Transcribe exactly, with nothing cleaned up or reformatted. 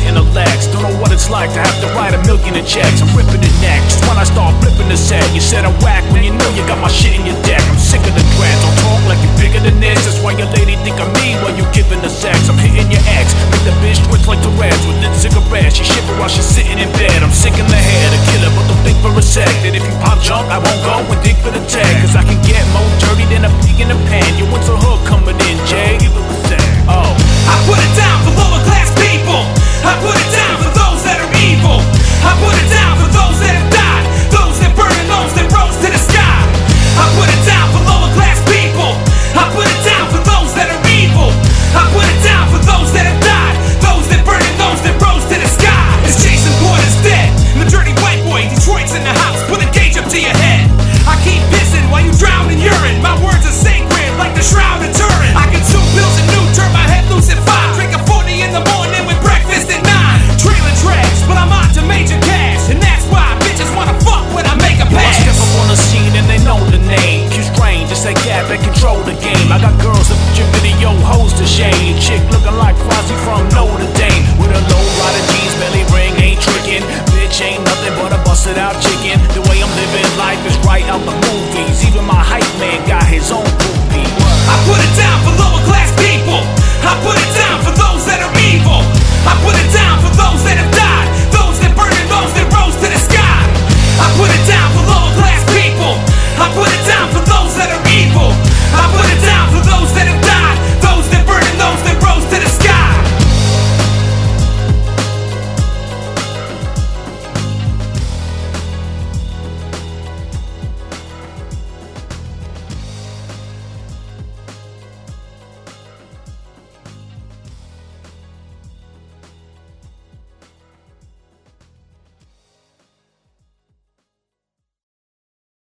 getting a lax. Don't know what it's like to have to write a million in checks. I'm ripping it next when I start flipping the set. You said I'm whack when you know you got my shit in your deck. I'm sick of the threat. Don't talk like you're bigger than this. That's why your lady think I'm mean while you giving the sex. I'm hitting your ex, make the bitch twitch like Tourette's with lit cigarettes. She shiver while she's sitting in bed. I'm sick in the head, a killer, but don't think for a sec that if you pop junk, I won't go and dig for the tech.